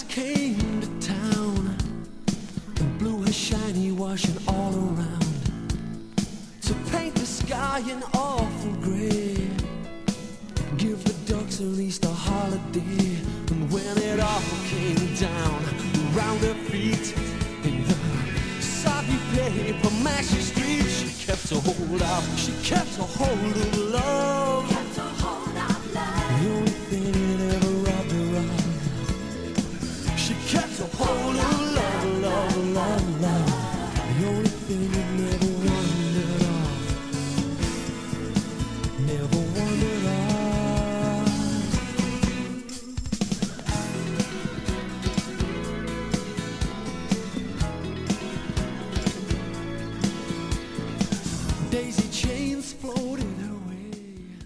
just came to town and blew her shiny washing all around to paint the sky an awful grey, give the ducks at least a holiday. And when it all came down around her feet in the soggy paper mashy street, she kept a hold out, she kept a hold of love, kept a hold of love, the only thing that ever robbed her of. She kept a hold of love, love, love, love, the only thing that never wandered off, never wandered off. Daisy chain